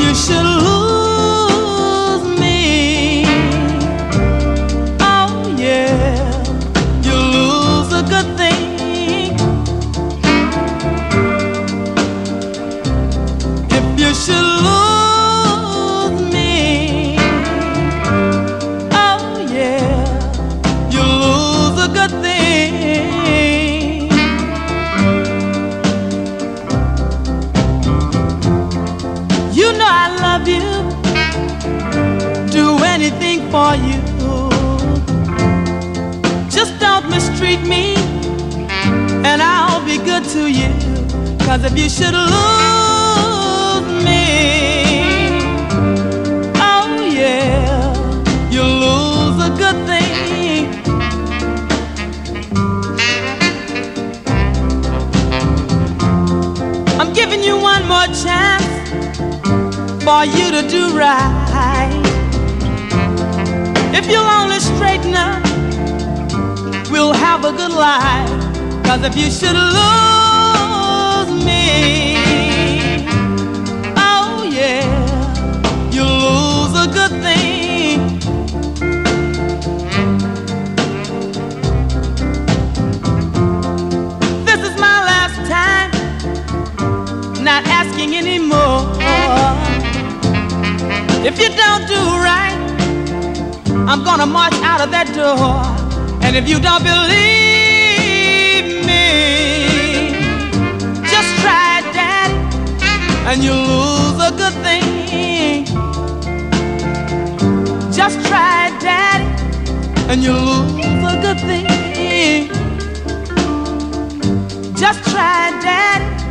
you should lose me, oh yeah, you lose a good thing. If you should lose me, oh yeah, you lose a good thing. You know I love you, do anything for you. Just don't mistreat me, and I'll be good to you. 'Cause if you should lose me, oh yeah, you'll lose a good thing. I'm giving you one more chance for you to do right. If you'll only straighten up, we'll have a good life. 'Cause if you should lose me, oh yeah, you'll lose a good thing. This is my last time, not asking anymore. If you don't do right, I'm gonna march out of that door. And if you don't believe me, just try it, Daddy, and you'll lose a good thing. Just try it, Daddy, and you'll lose a good thing. Just try it, Daddy,